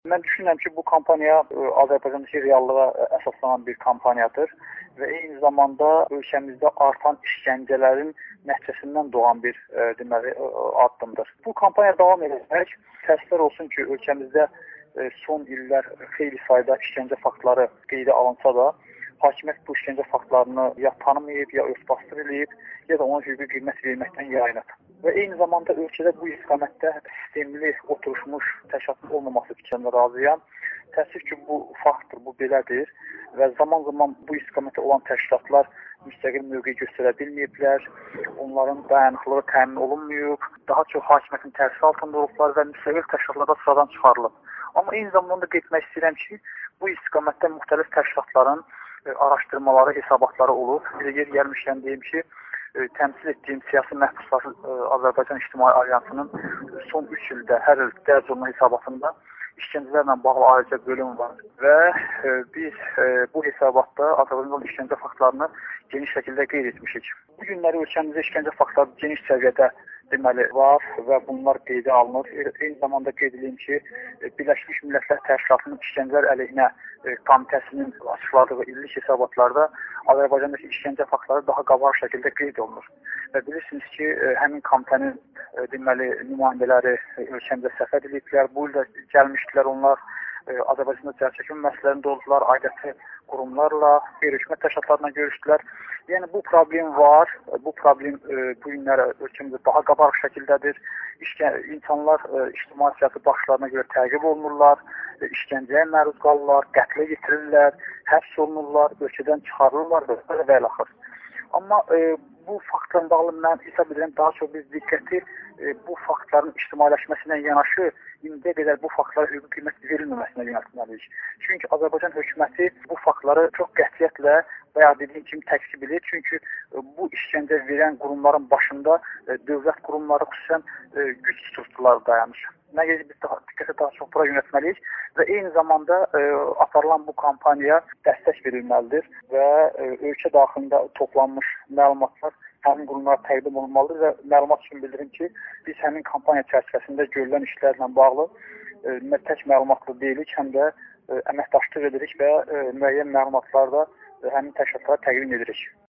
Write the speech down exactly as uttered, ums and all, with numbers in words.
Mən düşünürəm ki, bu kampaniya Azərbaycandakı reallığa əsaslanan bir kampaniyadır və eyni zamanda ölkəmizdə artan işgəncələrin nəticəsindən doğan bir deməli addımdır. Bu kampaniya davam edəcək. Təəssüflər olsun ki, ölkəmizdə son illər xeyli sayda işgəncə faktları qeydə alınsa da, hakimiyyət bu işgəncə faktlarını ya tanımayıb, ya örtbasdır eləyib, ya da ona hüquqi qiymət verməkdən yayınıb. Və eyni zamanda ölkədə bu istiqamətdə sistemli oturuşmuş təşkilatın olmaması fikrinə razıyam. Təəssüf ki, bu faktdır, bu belədir və zaman-zaman bu istiqamətdə olan təşkilatlar müstəqil mövqe göstərə bilməyiblər, onların dayanıqlığı təmin olunmayıb, daha çox hakimiyyətin təsiri altında olublar və müstəqil təşkilatlarda sıradan çıxarılıb. Amma eyni zamanda qeyd etmək istəyirəm ki, bu istiqamətdə müxtəlif təşkilatların araşdırmaları, hesabatları olub. Bir yer gəlmişkən deyim ki, təmsil etdiyim siyasi məhbuslar Azərbaycan İctimai Alyansının son üç ildə hər il dərc olunan hesabatında işgəncələrlə bağlı ayrıca bölüm var və biz bu hesabatda Azərbaycan işgəncə faktlarını geniş şəkildə qeyd etmişik. Bu günləri ölkəmizdə işgəncə faktları geniş səviyyədə deməli var və bunlar qeydə alınır. Eyni zamanda qeyd edeyim ki, Birləşmiş Millətlər Təşkilatının İşgəncələr əleyhinə komitəsinin açıqladığı illik hesabatlarda Azərbaycandakı işgəncə faktları daha qabarıq şəkildə qeyd olunur. Və bilirsiniz ki, həmin komitənin deməli nümayəndələri ölkəmizə səfər ediblər. Bu il də gəlmişdilər onlar. Azərbaycanda cəlçəkmə məsələlərində oldular, aidiyyatı qurumlarla, qeyri-hökumət təşkilatlarla görüşdülər. Yəni bu problem var, bu problem bu günlər ölkəmizdə daha qabarıq şəkildədir. İşgə, insanlar ictimai siyasi baxışlarına görə təqib olunurlar, işgəncəyə məruz qalırlar, qətlə yetirirlər, həbs olunurlar, ölkədən çıxarılırlar və və ilaxır. Amma e, bu faktlarla bağlı mən hesab edirəm daha çox biz diqqəti e, bu faktların ictimailəşməsinə yanaşı indiyə qədər bu faktlara hüquqi qiymət verilməməsinə yönəltməliyik. Çünki Azərbaycan hökuməti bu faktları çox qətiyyətlə və ya dediyim kimi təkzib edir. Çünki e, bu işgəncə verən qurumların başında e, dövlət qurumları xüsusən e, güc strukturları dayanır. Nə qədər biz daha, diqqəti daha çox bura yönəltməliyik və eyni zamanda e, aparılan bu kampaniyaya dəstək verilməlidir və e, ölkə daxilində toplanmış məlumatlar həmin qurumlara təqdim olunmalıdır və məlumat üçün bildirim ki, biz həmin kampaniya çərçivəsində görülən işlərlə bağlı e, tək məlumatlı deyilik, həm də e, əməkdaşlıq edirik və e, müəyyən məlumatlarda e, həmin təşkilatlara təqdim edirik.